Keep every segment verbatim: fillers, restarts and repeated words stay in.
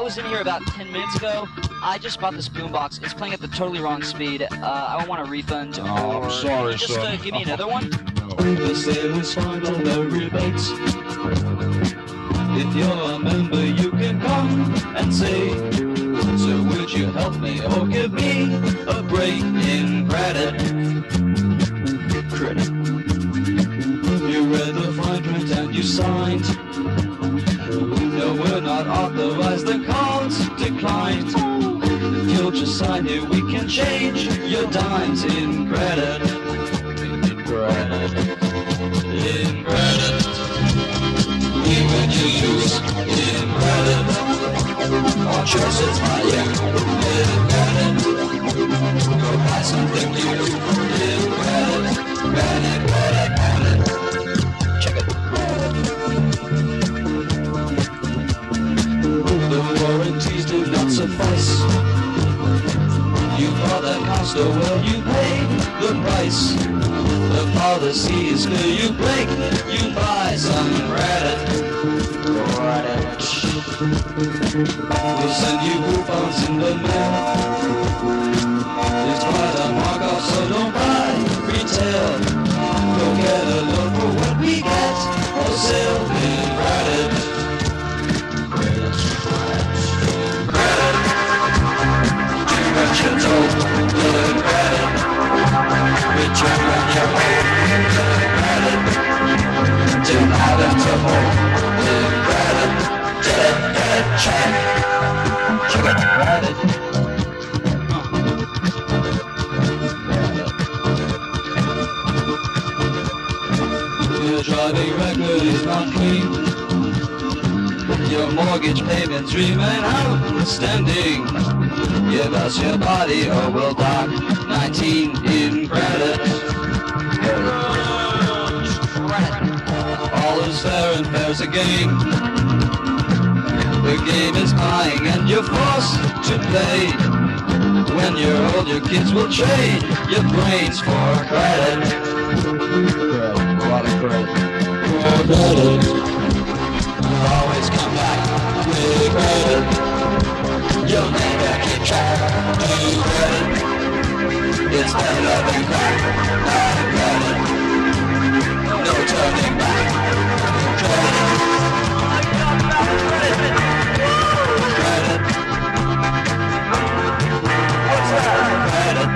was in here about ten minutes ago. I just bought this boombox. It's playing at the totally wrong speed. Uh, I want a refund. Oh, I'm sorry, just son. uh, give me another one. The sale is final, no rebates. If you're a member, you can come and say, so would you help me or give me a break in credit? Credit. You read the fine print and you signed. No, we're not authorized, the card's declined. If you'll just sign here, we can change your dimes in credit. In credit. In credit. We would use in credit. Our choices are you. In credit. Go buy something new. In credit. Credit, credit, credit. Check it. The warranties do not suffice. You bought that coaster, well you paid the price. The policy is clear, you break, you buy some credit. Credit. We'll send you coupons in the mail. It's quite a markup, so don't buy retail. Go get a look for what we get. Wholesale in credit. Credit. Credit. Do what you're told. In credit. Return when you're old. In credit. Don't have it to hold. In credit. Get, get, check. Check it. Credit. Your driving record is not clean. Your mortgage payments remain outstanding. Give us your body or we'll dock nineteen in credit. All is fair and fair's a game. The game is buying and you're forced to play. When you're old, your kids will trade your brains for credit. Credit. A lot of credit. Credit. You'll always come back with credit. You'll never keep track of credit. It's never been cracked. Not credit. No turning back. Credit. Credit. What's that? Credit.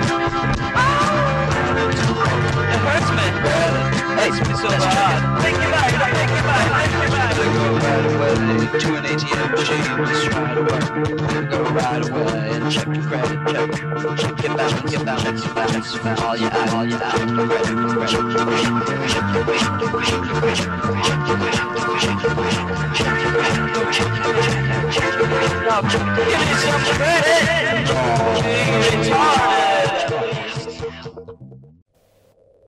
It hurts me. Credit. Hey, it's so bad. Take it back, take it back, take it back. Go right away to an A T M machine, just right away. Go right away and check your credit, check, check your balance, your balance, your balance, balance. All you out, all you out, credit, credit. Check your credit, check your credit, check your credit, check your credit, check your credit, check your credit, check your credit, go check your credit, check your credit. Now, give me some credit. You're retarded.